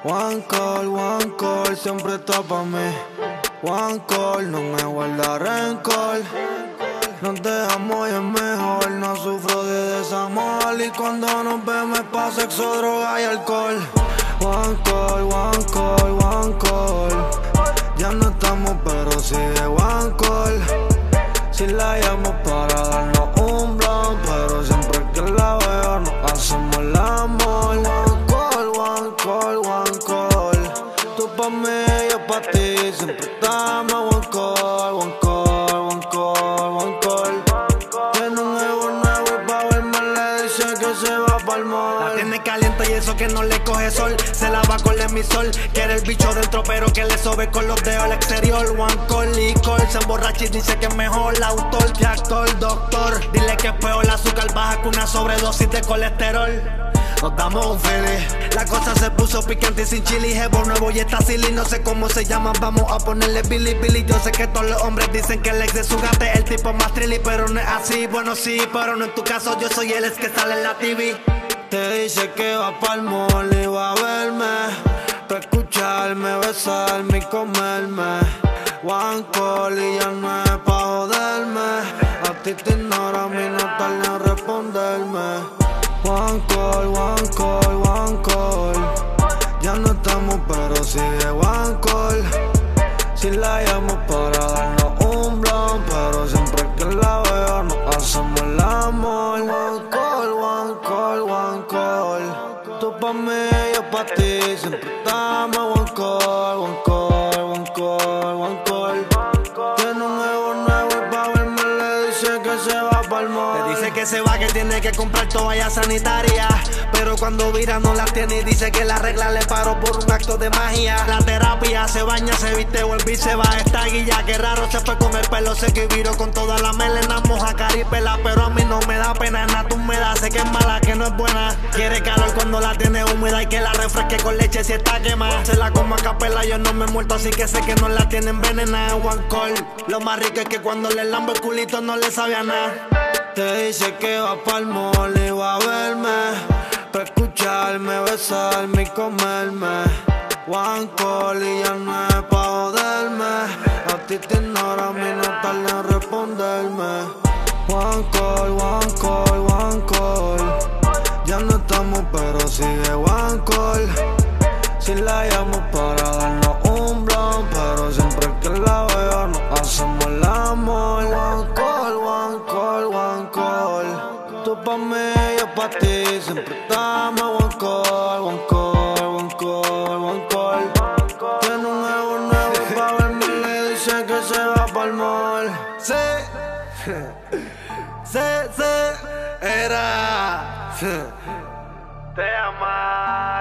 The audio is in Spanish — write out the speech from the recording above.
One call, siempre está pa' mí. One call, no me guarda rencor. Nos dejamos y es mejor, no sufro de desamor. Y cuando nos vemos es pa' sexo, droga y alcohol. One call. Ya no estamos pero sigue one call. Si la llamo para darnos un blunt, pero siempre que la veo nos hacemos el amor. One call. Tú pa' mí, yo pa' ti, siempre estamos one call. Tiene un ego nuevo y pa' verme le dice que se va pa'l mall. La tiene caliente y eso que no le coge sol. Se la va con el emisor. Quiere el bicho dentro pero que le sobe con los dedos al exterior. One call, licor, se emborracha y dice que es mejor la autor que actor, doctor. Dile que es peor el azúcar baja que una sobredosis de colesterol. Nos damos un feeling. La cosa se puso picante y sin chili. Jevo nuevo y está silly. No sé cómo se llaman, vamos a ponerle Billy. Yo sé que todos los hombres dicen que el ex de su gata es el tipo más trilly, pero no es así. Bueno sí, pero no en tu caso. Yo soy el ex que sale en la TV. Te dice que va pa'l mall y va a verme, pa' escucharme, besarme y comerme. One call y ya no es pa' joderme. A ti te ignora, a mí no tarde en responderme. One call. Ya no estamos pero sigue one call. Si la llamo para darnos un blunt, pero siempre que la veo nos hacemos el amor. One call. Tú pa' mí, yo pa' ti, siempre estamos one call. Tiene un ego nuevo y pa' verme le dice que se va pa'l mall. Le dice que se va, que tiene que comprar toallas sanitarias, pero cuando vira no las tiene y dice que la regla le paró por un acto de magia. La terapia, se baña, se viste, vuelve y se va esta guilla. Qué raro se fue con el pelo seco y viró con toda la melena moja, caripela, pero a mí no me da pena. Nada, tú me das, sé que es mala, que no es buena. Quiere calor cuando la tiene húmeda y que la refresque con leche si está quemada. Se la como a capela, yo no me he muerto, así que sé que no la tiene envenenada. One call, lo más rico es que cuando le lambo el culito no le sabe a nada. Te dice que va pa'l mall y va a verme, pa' escucharme, besarme y comerme. One call y ya no es pa' joderme. A ti te ignora, a mí no tarde en responderme. One call. Ya no estamos pero sigue one call. Si la llamo para darnos un blunt, pero siempre que la veo nos hacemos el amor. One call. Tú pa' mí, yo pa' ti, siempre estamos one call. Tiene un ego nuevo y pa' verme le dice que se va pa'l mall. Sí, era. Te amas.